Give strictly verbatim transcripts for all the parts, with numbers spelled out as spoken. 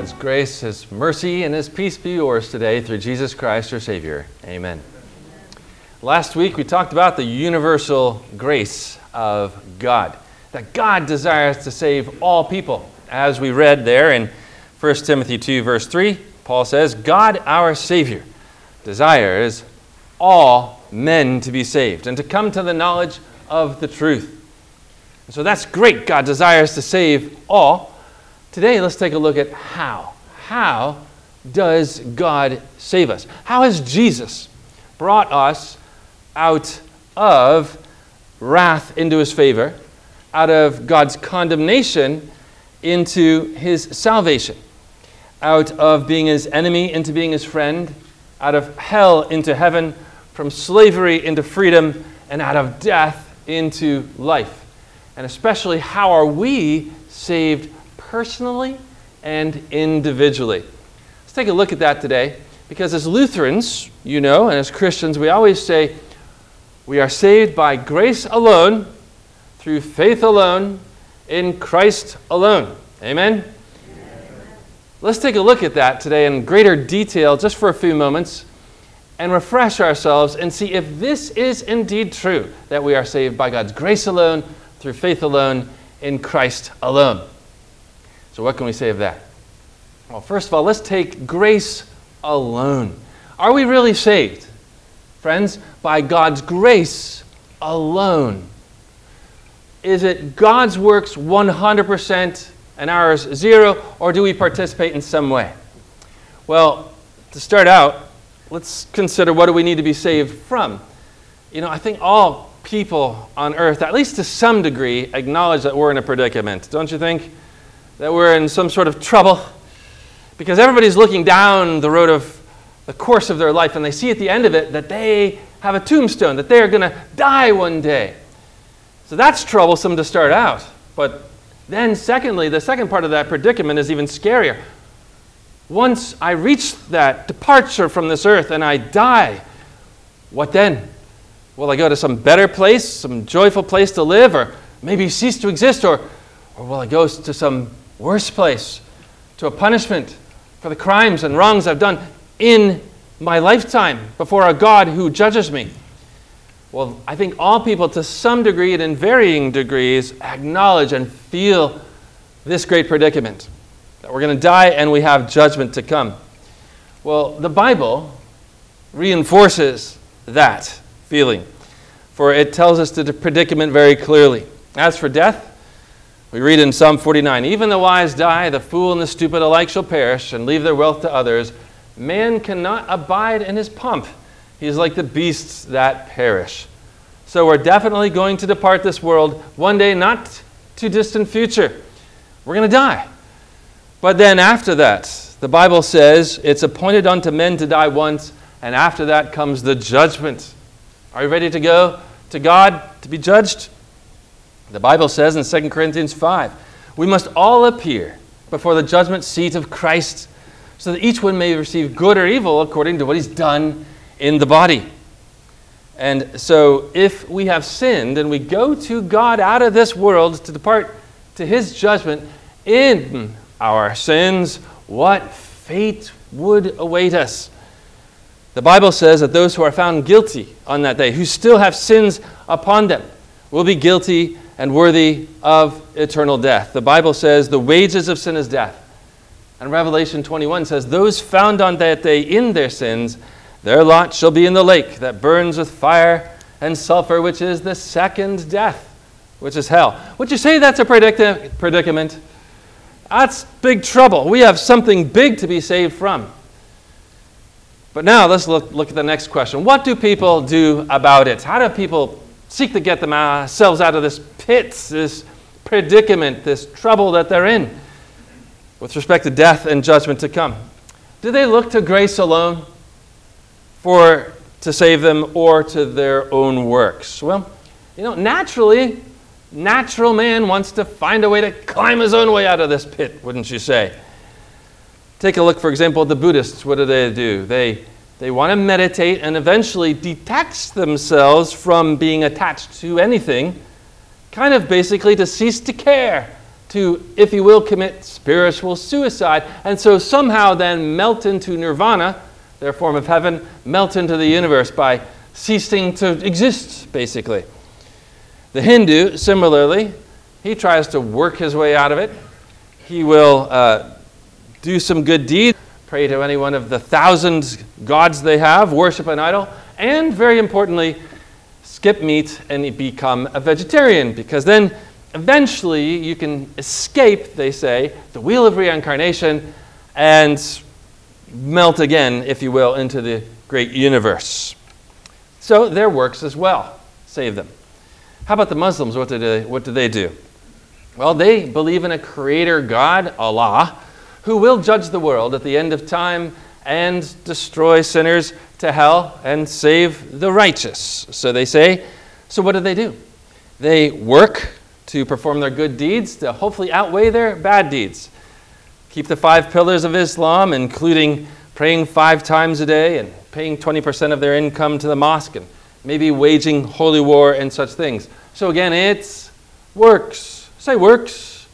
God's grace, His mercy, and His peace be yours today through Jesus Christ, our Savior. Amen. Last week we talked about the universal grace of God, that God desires to save all people. As we read there in First Timothy two, verse three, Paul says, God, our Savior, desires all men to be saved and to come to the knowledge of the truth. And so that's great. God desires to save all. Today, let's take a look at how. How does God save us? How has Jesus brought us out of wrath into His favor, out of God's condemnation into His salvation, out of being His enemy into being His friend, out of hell into heaven, from slavery into freedom, and out of death into life? And especially, how are we saved personally and individually? Let's take a look at that today, because as Lutherans, you know, and as Christians, we always say we are saved by grace alone, through faith alone, in Christ alone. Amen? Amen? Let's take a look at that today in greater detail, just for a few moments, and refresh ourselves and see if this is indeed true, that we are saved by God's grace alone, through faith alone, in Christ alone. So what can we say of that? Well, first of all, let's take grace alone. Are we really saved, friends, by God's grace alone? Is it God's works one hundred percent and ours zero, or do we participate in some way? Well, to start out, let's consider what do we need to be saved from. You know, I think all people on earth, at least to some degree, acknowledge that we're in a predicament, don't you think? That we're in some sort of trouble, because everybody's looking down the road of the course of their life, and they see at the end of it that they have a tombstone, that they are going to die one day. So that's troublesome to start out. But then secondly, the second part of that predicament is even scarier. Once I reach that departure from this earth and I die, what then? Will I go to some better place, some joyful place to live, or maybe cease to exist, or, or will I go to some worse place, to a punishment for the crimes and wrongs I've done in my lifetime before a God who judges me? Well, I think all people to some degree and in varying degrees acknowledge and feel this great predicament, that we're going to die and we have judgment to come. Well, the Bible reinforces that feeling, for it tells us the predicament very clearly. As for death, we read in Psalm forty-nine, even the wise die, the fool and the stupid alike shall perish and leave their wealth to others. Man cannot abide in his pomp. He is like the beasts that perish. So we're definitely going to depart this world one day, not too distant future. We're going to die. But then after that, the Bible says it's appointed unto men to die once, and after that comes the judgment. Are you ready to go to God to be judged? The Bible says in Second Corinthians five, we must all appear before the judgment seat of Christ, so that each one may receive good or evil according to what he's done in the body. And so if we have sinned and we go to God out of this world to depart to His judgment in our sins, what fate would await us? The Bible says that those who are found guilty on that day, who still have sins upon them, will be guilty and worthy of eternal death. The Bible says the wages of sin is death. And Revelation twenty-one says, those found on that day in their sins, their lot shall be in the lake that burns with fire and sulfur, which is the second death, which is hell. Would you say that's a predic- predicament? That's big trouble. We have something big to be saved from. But now let's look, look at the next question. What do people do about it? How do people seek to get themselves out of this pit, this predicament, this trouble that they're in with respect to death and judgment to come? Do they look to grace alone for to save them, or to their own works? Well, you know, naturally, natural man wants to find a way to climb his own way out of this pit, wouldn't you say? Take a look, for example, at the Buddhists. What do they do? They They want to meditate and eventually detach themselves from being attached to anything, kind of basically to cease to care, to, if you will, commit spiritual suicide, and so somehow then melt into nirvana, their form of heaven, melt into the universe by ceasing to exist, basically. The Hindu, similarly, he tries to work his way out of it. He will uh, do some good deeds, pray to any one of the thousand gods they have, worship an idol, and very importantly, skip meat and become a vegetarian, because then eventually you can escape, they say, the wheel of reincarnation and melt again, if you will, into the great universe. So their works as well save them. How about the Muslims? What do they, what do they do? Well, they believe in a creator God, Allah, who will judge the world at the end of time and destroy sinners to hell and save the righteous. So they say, so what do they do? They work to perform their good deeds to hopefully outweigh their bad deeds. Keep the five pillars of Islam, including praying five times a day and paying twenty percent of their income to the mosque and maybe waging holy war and such things. So again, it's works. Say works.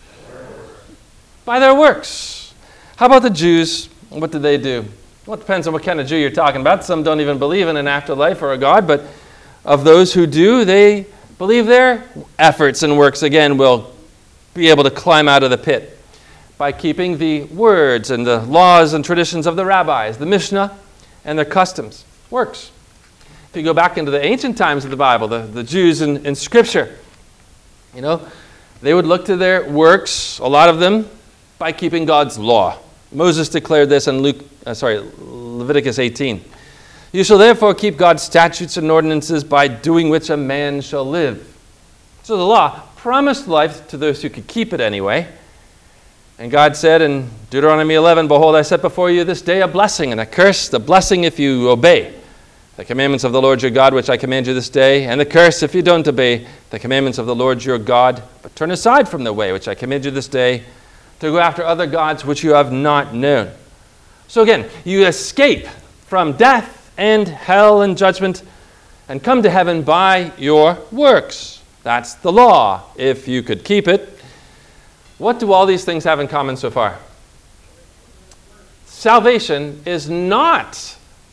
By their works. How about the Jews? What do they do? Well, it depends on what kind of Jew you're talking about. Some don't even believe in an afterlife or a God, but of those who do, they believe their efforts and works, again, will be able to climb out of the pit by keeping the words and the laws and traditions of the rabbis, the Mishnah, and their customs. Works. If you go back into the ancient times of the Bible, the, the Jews in, in Scripture, you know, they would look to their works, a lot of them, by keeping God's law. Moses declared this in Luke, uh, sorry, Leviticus eighteen. You shall therefore keep God's statutes and ordinances, by doing which a man shall live. So the law promised life to those who could keep it anyway. And God said in Deuteronomy eleven, behold, I set before you this day a blessing and a curse. The blessing if you obey the commandments of the Lord your God, which I command you this day, and the curse if you don't obey the commandments of the Lord your God, but turn aside from the way which I command you this day, to go after other gods which you have not known. So again, you escape from death and hell and judgment and come to heaven by your works. That's the law, if you could keep it. What do all these things have in common so far? Salvation is not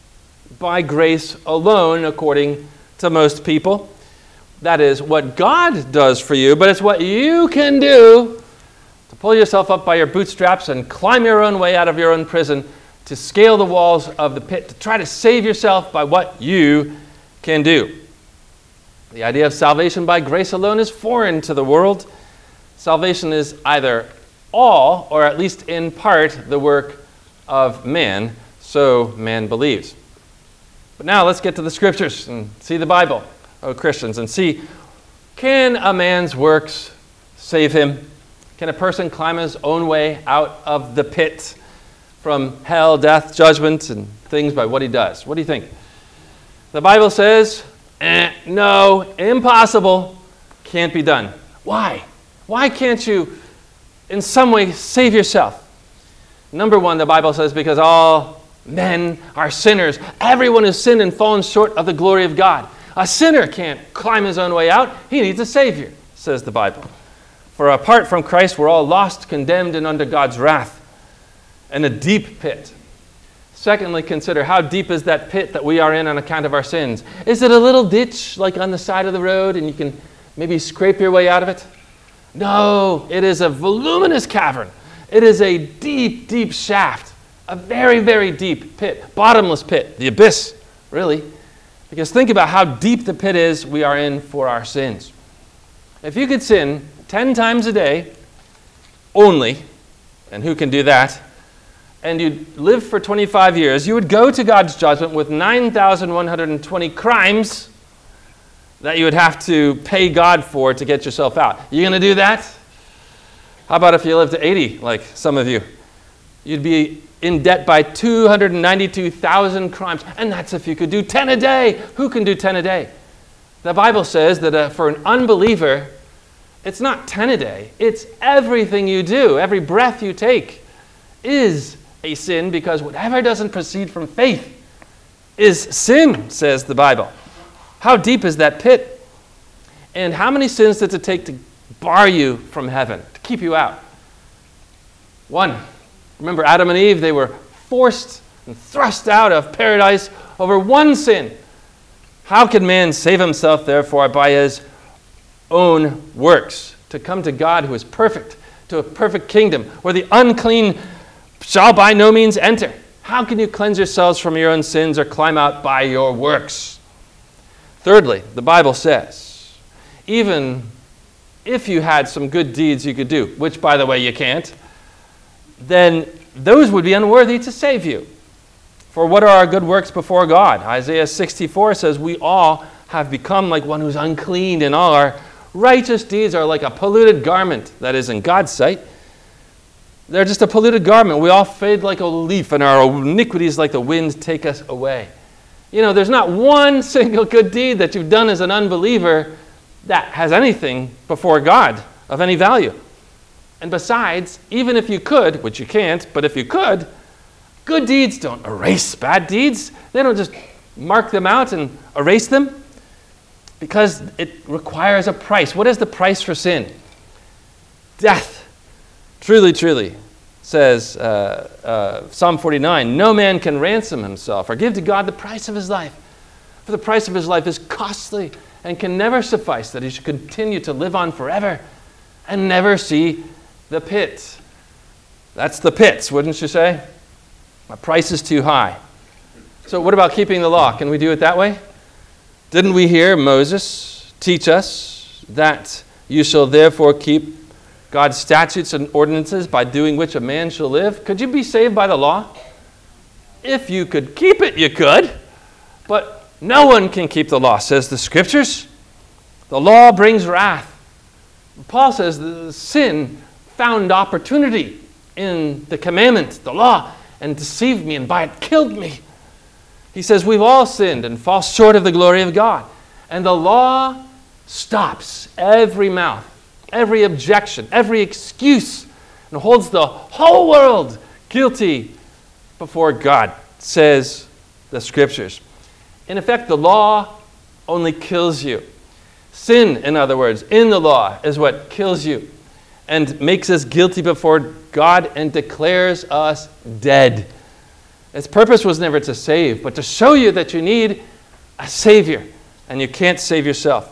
by grace alone, according to most people. That is what God does for you, but it's what you can do to pull yourself up by your bootstraps and climb your own way out of your own prison, to scale the walls of the pit, to try to save yourself by what you can do. The idea of salvation by grace alone is foreign to the world. Salvation is either all, or at least in part, the work of man, so man believes. But now let's get to the Scriptures and see the Bible, oh Christians, and see, can a man's works save him? Can a person climb his own way out of the pit from hell, death, judgment, and things by what he does? What do you think? The Bible says, eh, no, impossible, can't be done. Why? Why can't you in some way save yourself? Number one, the Bible says, because all men are sinners. Everyone has sinned and fallen short of the glory of God. A sinner can't climb his own way out. He needs a Savior, says the Bible. For apart from Christ, we're all lost, condemned, and under God's wrath, in a deep pit. Secondly, consider how deep is that pit that we are in on account of our sins. Is it a little ditch like on the side of the road and you can maybe scrape your way out of it? No, it is a voluminous cavern. It is a deep, deep shaft, a very, very deep pit, bottomless pit, the abyss, really. Because think about how deep the pit is we are in for our sins. If you could sin ten times a day only, and who can do that, and you'd live for twenty-five years, you would go to God's judgment with nine thousand one hundred twenty crimes that you would have to pay God for to get yourself out. You going to do that? How about if you live to eighty, like some of you? You'd be in debt by two hundred ninety-two thousand crimes, and that's if you could do ten a day. Who can do ten a day? The Bible says that uh, for an unbeliever, it's not ten a day. It's everything you do, every breath you take is a sin, because whatever doesn't proceed from faith is sin, says the Bible. How deep is that pit? And how many sins does it take to bar you from heaven, to keep you out? One, remember Adam and Eve, they were forced and thrust out of paradise over one sin. How can man save himself, therefore, by his own works? To come to God who is perfect, to a perfect kingdom, where the unclean shall by no means enter. How can you cleanse yourselves from your own sins or climb out by your works? Thirdly, the Bible says, even if you had some good deeds you could do, which, by the way, you can't, then those would be unworthy to save you. For what are our good works before God? Isaiah sixty-four says, we all have become like one who's unclean, and all our righteous deeds are like a polluted garment, that is, in God's sight. They're just a polluted garment. We all fade like a leaf, and our iniquities like the wind take us away. You know, there's not one single good deed that you've done as an unbeliever that has anything before God of any value. And besides, even if you could, which you can't, but if you could, good deeds don't erase bad deeds. They don't just mark them out and erase them, because it requires a price. What is the price for sin? Death. Truly, truly, says uh, uh, Psalm forty-nine, no man can ransom himself or give to God the price of his life. For the price of his life is costly and can never suffice, that he should continue to live on forever and never see the pit. That's the pits, wouldn't you say? My price is too high. So what about keeping the law? Can we do it that way? Didn't we hear Moses teach us that you shall therefore keep God's statutes and ordinances, by doing which a man shall live? Could you be saved by the law? If you could keep it, you could. But no one can keep the law, says the Scriptures. The law brings wrath. Paul says the sin found opportunity in the commandment, the law, and deceived me, and by it killed me. He says we've all sinned and fall short of the glory of God. And the law stops every mouth, every objection, every excuse, and holds the whole world guilty before God, says the Scriptures. In effect, the law only kills you. Sin, in other words, in the law is what kills you and makes us guilty before God and declares us dead. Its purpose was never to save, but to show you that you need a Savior, and you can't save yourself.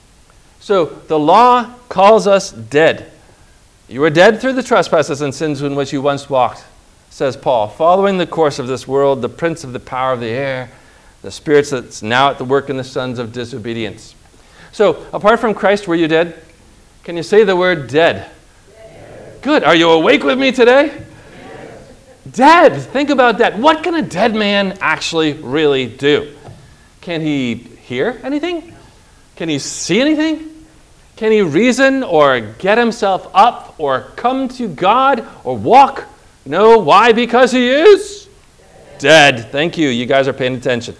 So the law calls us dead. You were dead through the trespasses and sins in which you once walked, says Paul, following the course of this world, the prince of the power of the air, the spirits that's now at the work in the sons of disobedience. So, apart from Christ, were you dead? Can you say the word dead? Yes. Good. Are you awake with me today? Yes. Dead. Think about that. What can a dead man actually really do? Can he hear anything? Can he see anything? Can he reason or get himself up or come to God or walk? No. Why? Because he is dead. Dead. Thank you. You guys are paying attention.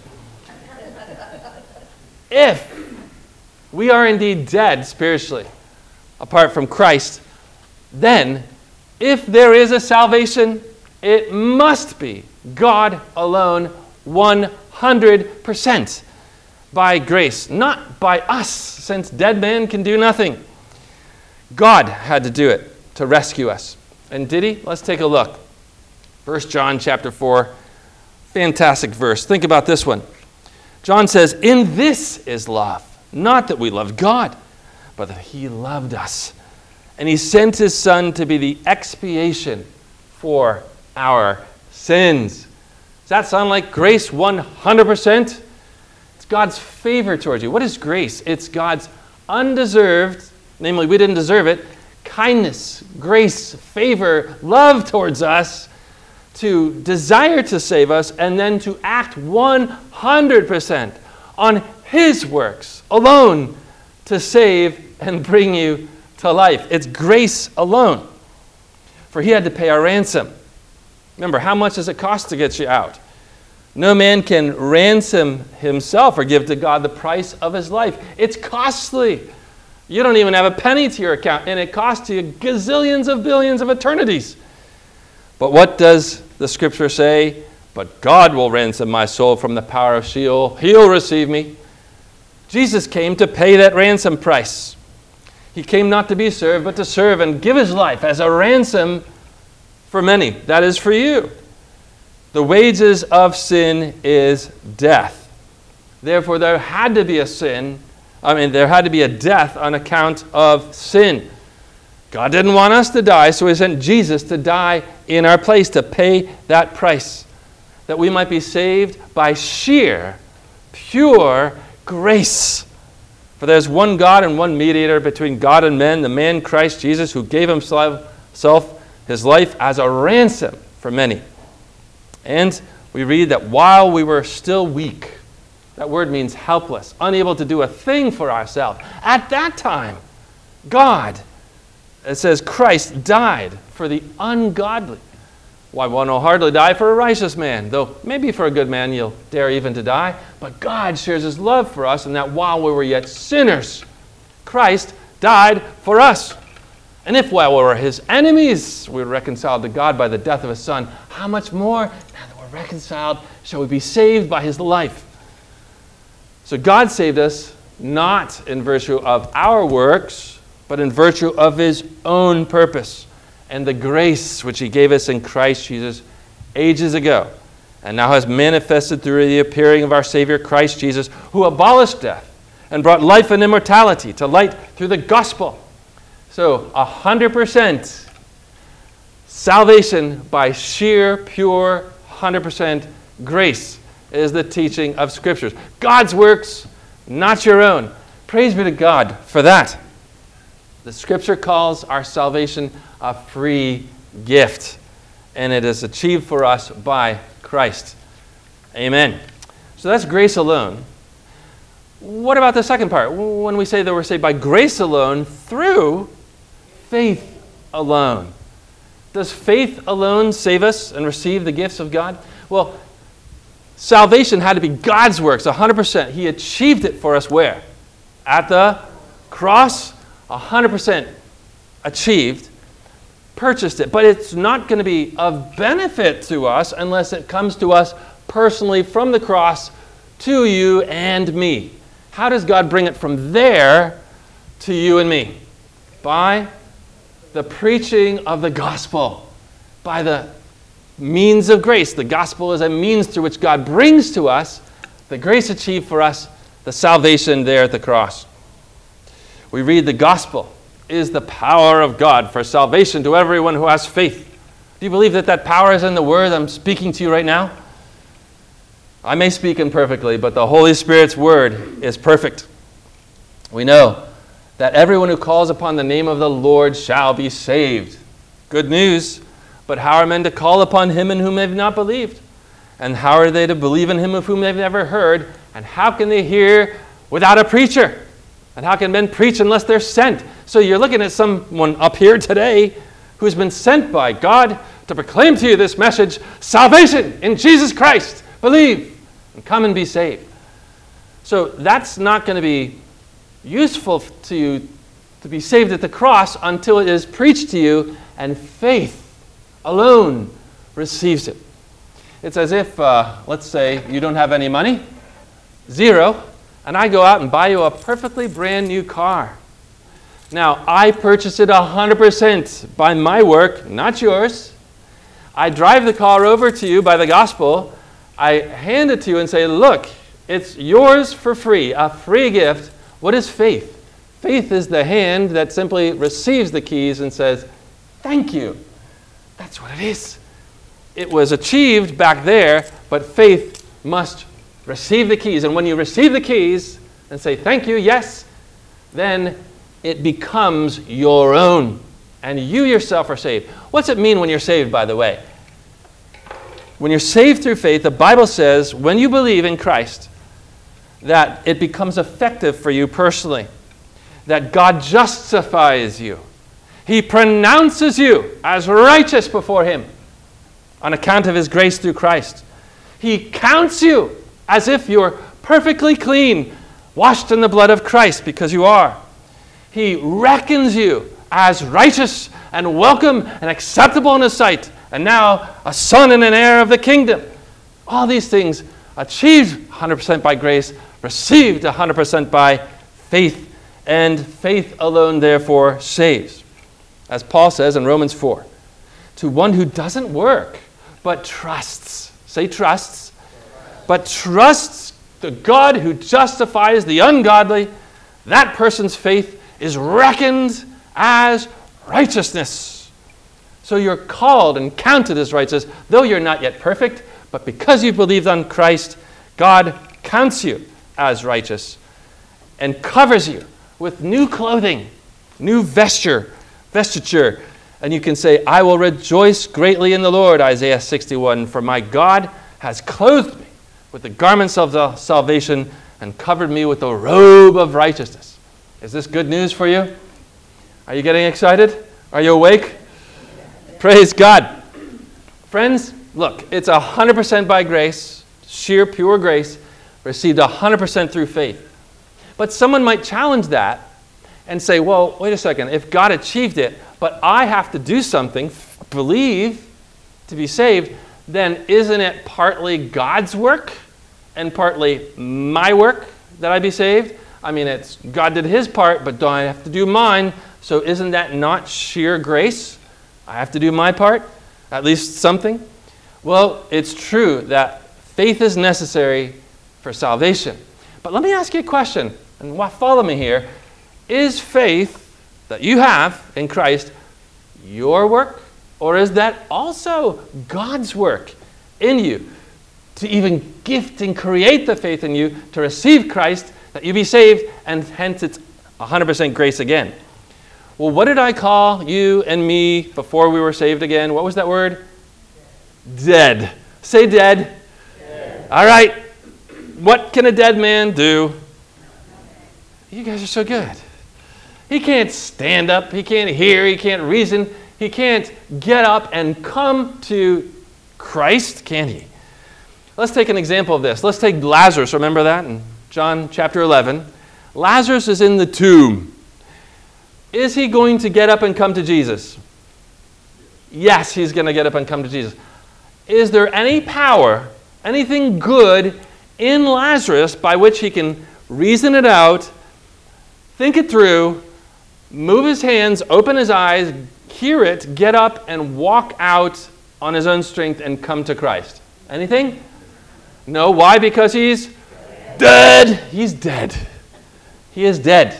If we are indeed dead spiritually, apart from Christ, then if there is a salvation, it must be God alone, one hundred percent by grace, not by us, since dead man can do nothing. God had to do it to rescue us. And did he? Let's take a look. First John chapter four, fantastic verse. Think about this one. John says, in this is love, not that we loved God, but that he loved us. And he sent his Son to be the expiation for our sins. Does that sound like grace one hundred percent? It's God's favor towards you. What is grace? It's God's undeserved, namely we didn't deserve it, kindness, grace, favor, love towards us, to desire to save us, and then to act one hundred percent on his works alone to save and bring you to life. It's grace alone. For he had to pay our ransom. Remember, how much does it cost to get you out? No man can ransom himself or give to God the price of his life. It's costly. You don't even have a penny to your account, and it costs you gazillions of billions of eternities. But what does the Scripture say? But God will ransom my soul from the power of Sheol. He'll receive me. Jesus came to pay that ransom price. He came not to be served, but to serve and give his life as a ransom for many. That is for you. The wages of sin is death. Therefore, there had to be a sin. I mean, there had to be a death on account of sin. God didn't want us to die, so he sent Jesus to die in our place, to pay that price, that we might be saved by sheer, pure grace. For there's one God and one mediator between God and men, the man Christ Jesus, who gave himself, his life as a ransom for many. And we read that while we were still weak, that word means helpless, unable to do a thing for ourselves. At that time, God, it says Christ died for the ungodly. Why, one will hardly die for a righteous man, though maybe for a good man you'll dare even to die. But God shares his love for us in that while we were yet sinners, Christ died for us. And if while we were his enemies, we were reconciled to God by the death of his Son, how much more, now that we're reconciled, shall we be saved by his life? So God saved us not in virtue of our works, but in virtue of his own purpose and the grace which he gave us in Christ Jesus ages ago, and now has manifested through the appearing of our Savior Christ Jesus, who abolished death and brought life and immortality to light through the gospel. So, one hundred percent salvation by sheer, pure, one hundred percent grace is the teaching of Scriptures. God's works, not your own. Praise be to God for that. The Scripture calls our salvation a free gift, and it is achieved for us by Christ. Amen. So that's grace alone. What about the second part? When we say that we're saved by grace alone, through faith alone. Does faith alone save us and receive the gifts of God? Well, salvation had to be God's works, one hundred percent. He achieved it for us where? At the cross, one hundred percent achieved, purchased it. But it's not going to be of benefit to us unless it comes to us personally from the cross to you and me. How does God bring it from there to you and me? By the preaching of the gospel, by the means of grace. The gospel is a means through which God brings to us the grace achieved for us, the salvation there at the cross. We read the gospel is the power of God for salvation to everyone who has faith. Do you believe that that power is in the word I'm speaking to you right now? I may speak imperfectly, but the Holy Spirit's word is perfect. We know that everyone who calls upon the name of the Lord shall be saved. Good news. But how are men to call upon him in whom they've not believed? And how are they to believe in him of whom they've never heard? And how can they hear without a preacher? And how can men preach unless they're sent? So you're looking at someone up here today who's been sent by God to proclaim to you this message, salvation in Jesus Christ. Believe and come and be saved. So that's not going to be useful to you to be saved at the cross until it is preached to you and faith alone receives it. It's as if, uh, let's say, you don't have any money, zero, and I go out and buy you a perfectly brand new car. Now, I purchase it one hundred percent by my work, not yours. I drive the car over to you by the gospel. I hand it to you and say, look, it's yours for free, a free gift. What is faith? Faith is the hand that simply receives the keys and says, thank you. That's what it is. It was achieved back there, but faith must receive the keys. And when you receive the keys and say, thank you, yes, then it becomes your own. And you yourself are saved. What's it mean when you're saved, by the way? When you're saved through faith, the Bible says, when you believe in Christ, that it becomes effective for you personally. That God justifies you. He pronounces you as righteous before him on account of his grace through Christ. He counts you as if you're perfectly clean, washed in the blood of Christ, because you are. He reckons you as righteous and welcome and acceptable in his sight, and now a son and an heir of the kingdom. All these things achieved one hundred percent by grace, received one hundred percent by faith, and faith alone therefore saves. As Paul says in Romans four, to one who doesn't work, but trusts. Say trusts. But trusts the God who justifies the ungodly. That person's faith is reckoned as righteousness. So you're called and counted as righteous, though you're not yet perfect, but because you believed on Christ, God counts you as righteous and covers you with new clothing, new vesture, vestiture. And you can say, I will rejoice greatly in the Lord, Isaiah sixty-one, for my God has clothed me with the garments of the salvation and covered me with the robe of righteousness. Is this good news for you? Are you getting excited? Are you awake? Praise God. Friends, look, it's one hundred percent by grace, sheer pure grace, received one hundred percent through faith. But someone might challenge that and say, well, wait a second, if God achieved it, but I have to do something, believe to be saved, then isn't it partly God's work and partly my work that I be saved? I mean, it's God did his part, but don't I have to do mine? So isn't that not sheer grace? I have to do my part, at least something. Well, it's true that faith is necessary for salvation. But let me ask you a question, and follow me here. Is faith that you have in Christ your work, or is that also God's work in you to even gift and create the faith in you to receive Christ, that you be saved, and hence it's one hundred percent grace again? Well, what did I call you and me before we were saved again? What was that word? Dead. Dead. Say dead. Dead. All right. What can a dead man do? You guys are so good. He can't stand up. He can't hear. He can't reason. He can't get up and come to Christ, can he? Let's take an example of this. Let's take Lazarus. Remember that in John chapter eleven? Lazarus is in the tomb. Is he going to get up and come to Jesus? Yes, he's going to get up and come to Jesus. Is there any power, anything good in Lazarus by which he can reason it out, think it through, move his hands, open his eyes, hear it, get up and walk out on his own strength and come to Christ? Anything? No. Why? Because he's dead. He's dead. He is dead.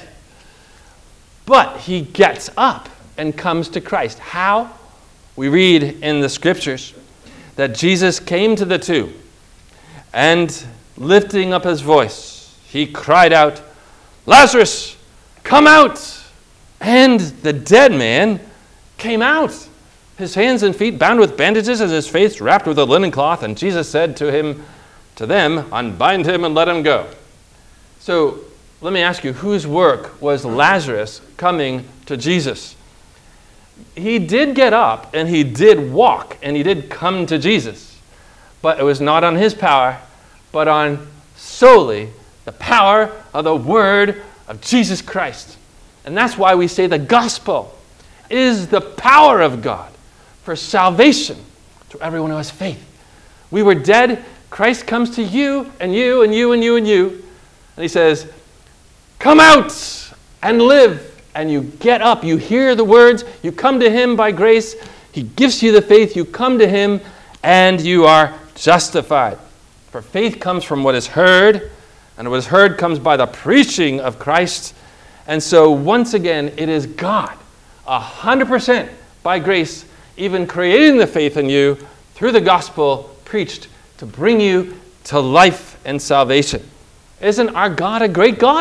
But he gets up and comes to Christ. How? We read in the scriptures that Jesus came to the tomb and lifting up his voice, he cried out, Lazarus, come out! And the dead man came out, his hands and feet bound with bandages and his face wrapped with a linen cloth. And Jesus said to him, to them, unbind him and let him go. So let me ask you, whose work was Lazarus coming to Jesus? He did get up and he did walk and he did come to Jesus. But it was not on his power, but on solely the power of the word of Jesus Christ. And that's why we say the gospel is the power of God for salvation to everyone who has faith. We were dead. Christ comes to you and you and you and you and you. And he says, come out and live. And you get up. You hear the words. You come to him by grace. He gives you the faith. You come to him and you are justified. For faith comes from what is heard. And what is heard comes by the preaching of Christ. And so once again, it is God, one hundred percent by grace, even creating the faith in you through the gospel preached to bring you to life and salvation. Isn't our God a great God?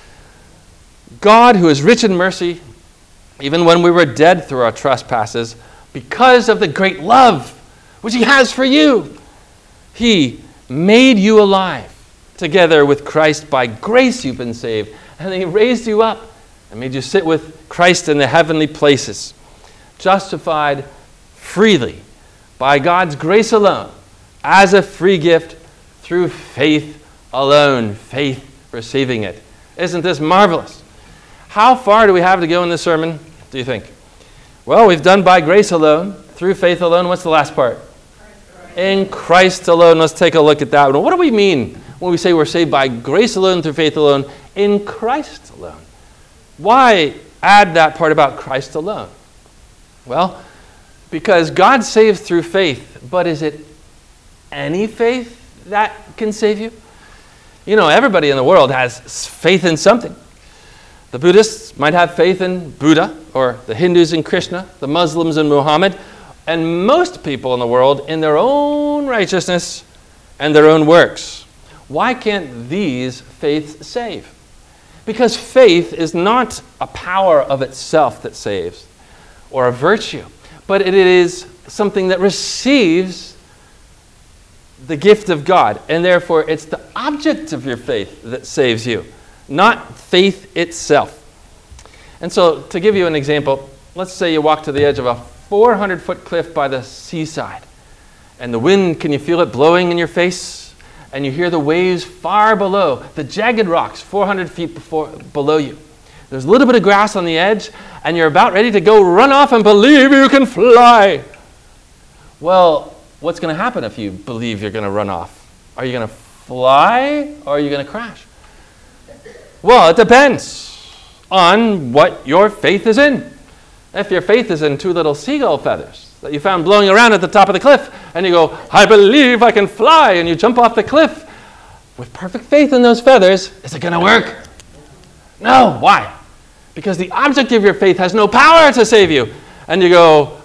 God who is rich in mercy, even when we were dead through our trespasses, because of the great love which he has for you, he made you alive. Together with Christ, by grace you've been saved. And he raised you up and made you sit with Christ in the heavenly places. Justified freely by God's grace alone, as a free gift through faith alone. Faith receiving it. Isn't this marvelous? How far do we have to go in this sermon, do you think? Well, we've done by grace alone, through faith alone. What's the last part? In Christ alone. Let's take a look at that. What do we mean when we say we're saved by grace alone, through faith alone, in Christ alone? Why add that part about Christ alone? Well, Because God saves through faith, but is it any faith that can save you? You know, everybody in the world has faith in something. The Buddhists might have faith in Buddha, or the Hindus in Krishna, the Muslims in Muhammad, and most people in the world in their own righteousness and their own works. Why can't these faiths save? Because faith is not a power of itself that saves, or a virtue, but it is something that receives the gift of God, and therefore it's the object of your faith that saves you, not faith itself. And so, to give you an example, let's say you walk to the edge of a four hundred foot cliff by the seaside, and the wind, can you feel it blowing in your face? And you hear the waves far below, the jagged rocks four hundred feet before, below you. There's a little bit of grass on the edge, and you're about ready to go run off and believe you can fly. Well, what's going to happen if you believe you're going to run off? Are you going to fly, or are you going to crash? Well, it depends on what your faith is in. If your faith is in two little seagull feathers that you found blowing around at the top of the cliff, and you go, I believe I can fly, and you jump off the cliff with perfect faith in those feathers, is it going to work? No. Why? Because the object of your faith has no power to save you. And you go,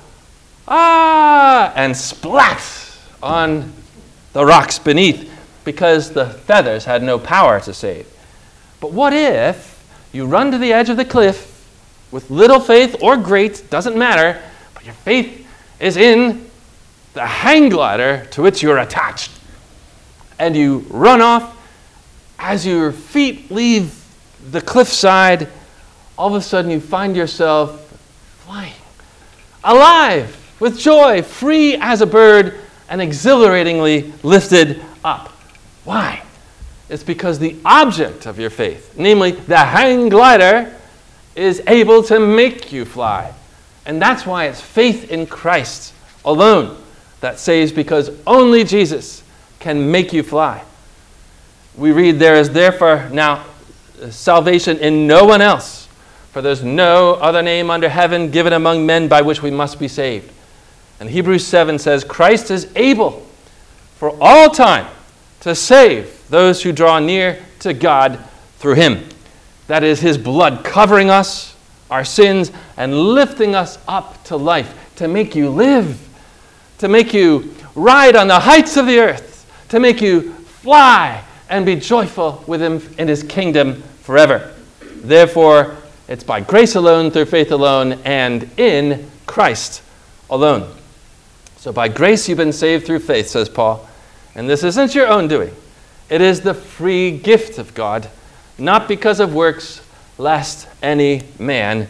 ah, and splat on the rocks beneath because the feathers had no power to save. But what if you run to the edge of the cliff with little faith or great, doesn't matter, but your faith is in the hang glider to which you're attached. And you run off. As your feet leave the cliffside, all of a sudden you find yourself flying, alive, with joy, free as a bird, and exhilaratingly lifted up. Why? It's because the object of your faith, namely the hang glider, is able to make you fly. And that's why it's faith in Christ alone that saves, because only Jesus can make you fly. We read, there is therefore now salvation in no one else, for there's no other name under heaven given among men by which we must be saved. And Hebrews seven says, Christ is able for all time to save those who draw near to God through him. That is his blood covering us, our sins, and lifting us up to life, to make you live, to make you ride on the heights of the earth, to make you fly and be joyful with him in his kingdom forever. Therefore, it's by grace alone, through faith alone, and in Christ alone. So by grace you've been saved through faith, says Paul. And this isn't your own doing. It is the free gift of God, not because of works, lest any man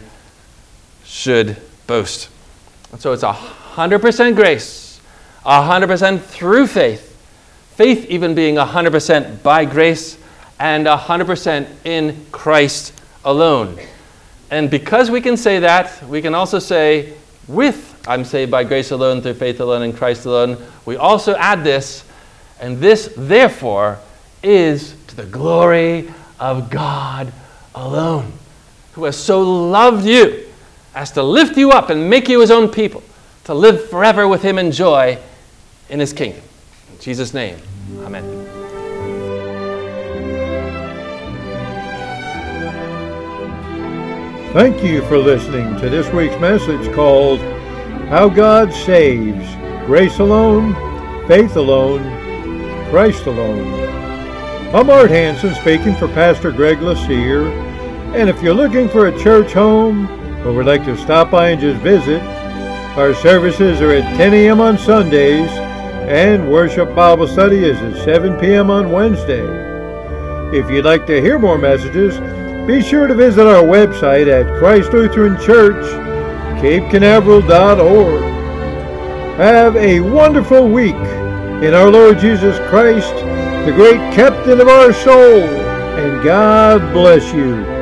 should boast. And so it's one hundred percent grace, one hundred percent through faith. Faith even being one hundred percent by grace, and one hundred percent in Christ alone. And because we can say that, we can also say, with I'm saved by grace alone, through faith alone, in Christ alone, we also add this, and this, therefore, is to the glory of God alone, who has so loved you as to lift you up and make you his own people, to live forever with him in joy in his kingdom. In Jesus' name, amen. Thank you for listening to this week's message called How God Saves, Grace Alone, Faith Alone, Christ Alone. I'm Art Hanson speaking for Pastor Greg LaCere, and if you're looking for a church home or would like to stop by and just visit, our services are at ten a.m. on Sundays, and worship Bible study is at seven p.m. on Wednesday. If you'd like to hear more messages, be sure to visit our website at Christ Lutheran Church, Cape Canaveral dot org. Have a wonderful week in our Lord Jesus Christ, the great captain of our soul, and God bless you.